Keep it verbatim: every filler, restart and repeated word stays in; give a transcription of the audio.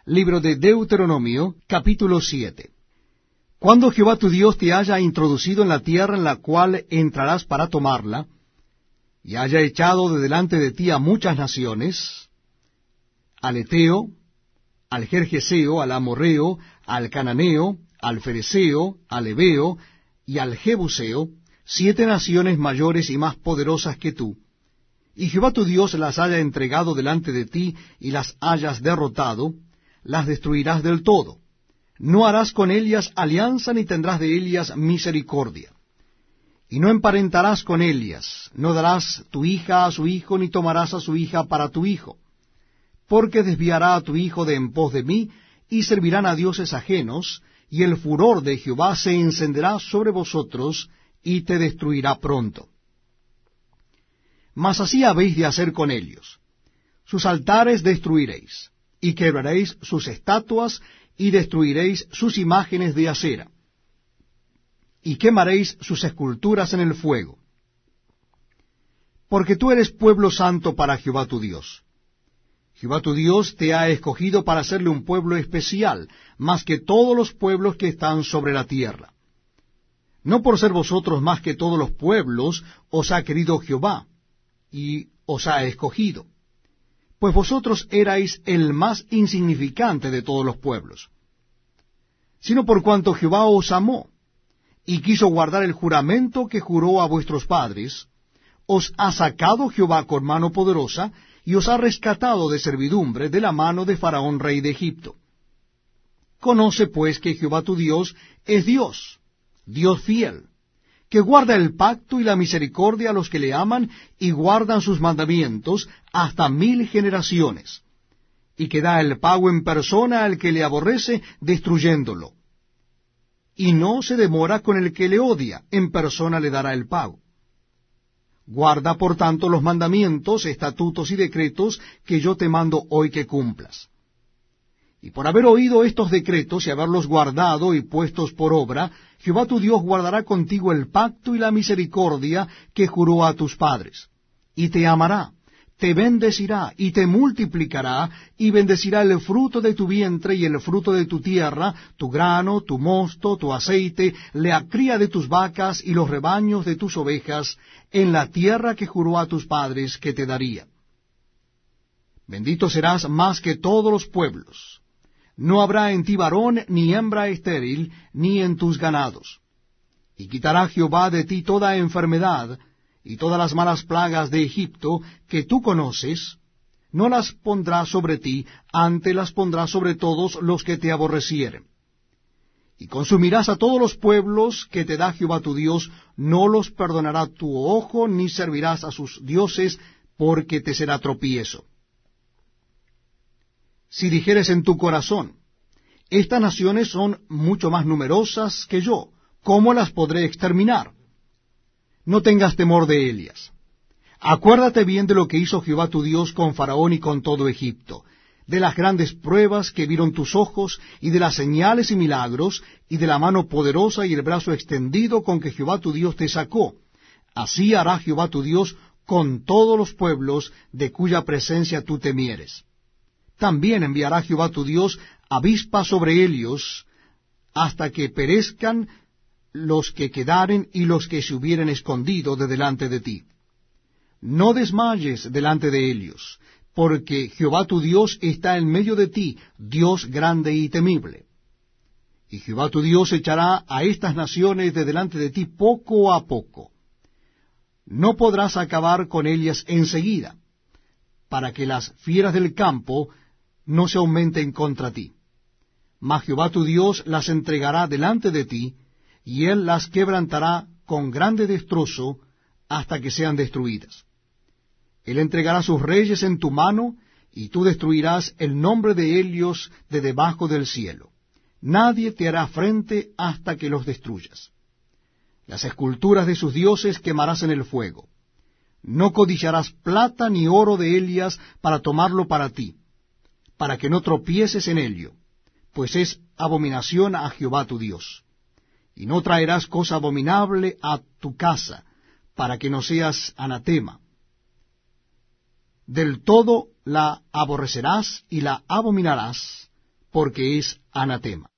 Libro de Deuteronomio, capítulo siete. Cuando Jehová tu Dios te haya introducido en la tierra en la cual entrarás para tomarla, y haya echado de delante de ti a muchas naciones, al Eteo, al Gergeseo, al Amorreo, al Cananeo, al Fereceo, al Heveo y al Jebuseo, siete naciones mayores y más poderosas que tú, y Jehová tu Dios las haya entregado delante de ti y las hayas derrotado, las destruirás del todo. No harás con ellas alianza ni tendrás de ellas misericordia. Y no emparentarás con ellas, no darás tu hija a su hijo, ni tomarás a su hija para tu hijo, porque desviará a tu hijo de en pos de mí, y servirán a dioses ajenos, y el furor de Jehová se encenderá sobre vosotros, y te destruirá pronto. Mas así habéis de hacer con ellos. Sus altares destruiréis, y quebraréis sus estatuas, y destruiréis sus imágenes de acera, y quemaréis sus esculturas en el fuego. Porque tú eres pueblo santo para Jehová tu Dios. Jehová tu Dios te ha escogido para hacerle un pueblo especial, más que todos los pueblos que están sobre la tierra. No por ser vosotros más que todos los pueblos os ha querido Jehová, y os ha escogido, pues vosotros erais el más insignificante de todos los pueblos, sino por cuanto Jehová os amó, y quiso guardar el juramento que juró a vuestros padres, os ha sacado Jehová con mano poderosa, y os ha rescatado de servidumbre de la mano de Faraón rey de Egipto. Conoce pues que Jehová tu Dios es Dios, Dios fiel, que guarda el pacto y la misericordia a los que le aman y guardan sus mandamientos hasta mil generaciones, y que da el pago en persona al que le aborrece, destruyéndolo. Y no se demora con el que le odia, en persona le dará el pago. Guarda, por tanto, los mandamientos, estatutos y decretos que yo te mando hoy que cumplas. Y por haber oído estos decretos y haberlos guardado y puestos por obra, Jehová tu Dios guardará contigo el pacto y la misericordia que juró a tus padres, y te amará, te bendecirá y te multiplicará, y bendecirá el fruto de tu vientre y el fruto de tu tierra, tu grano, tu mosto, tu aceite, la cría de tus vacas y los rebaños de tus ovejas, en la tierra que juró a tus padres que te daría. Bendito serás más que todos los pueblos. No habrá en ti varón ni hembra estéril, ni en tus ganados. Y quitará Jehová de ti toda enfermedad, y todas las malas plagas de Egipto, que tú conoces, no las pondrá sobre ti, antes las pondrá sobre todos los que te aborrecieren. Y consumirás a todos los pueblos que te da Jehová tu Dios, no los perdonará tu ojo, ni servirás a sus dioses, porque te será tropiezo. Si dijeres en tu corazón, estas naciones son mucho más numerosas que yo, ¿cómo las podré exterminar? No tengas temor de ellas. Acuérdate bien de lo que hizo Jehová tu Dios con Faraón y con todo Egipto, de las grandes pruebas que vieron tus ojos, y de las señales y milagros, y de la mano poderosa y el brazo extendido con que Jehová tu Dios te sacó. Así hará Jehová tu Dios con todos los pueblos de cuya presencia tú temieres. También enviará Jehová tu Dios avispas sobre ellos, hasta que perezcan los que quedaren y los que se hubieren escondido de delante de ti. No desmayes delante de ellos, porque Jehová tu Dios está en medio de ti, Dios grande y temible. Y Jehová tu Dios echará a estas naciones de delante de ti poco a poco. No podrás acabar con ellas enseguida, para que las fieras del campo no se aumenten contra ti. Mas Jehová tu Dios las entregará delante de ti, y él las quebrantará con grande destrozo hasta que sean destruidas. Él entregará sus reyes en tu mano, y tú destruirás el nombre de ellos de debajo del cielo. Nadie te hará frente hasta que los destruyas. Las esculturas de sus dioses quemarás en el fuego. No codiciarás plata ni oro de ellas para tomarlo para ti, para que no tropieces en ello, pues es abominación a Jehová tu Dios. Y no traerás cosa abominable a tu casa, para que no seas anatema. Del todo la aborrecerás y la abominarás, porque es anatema.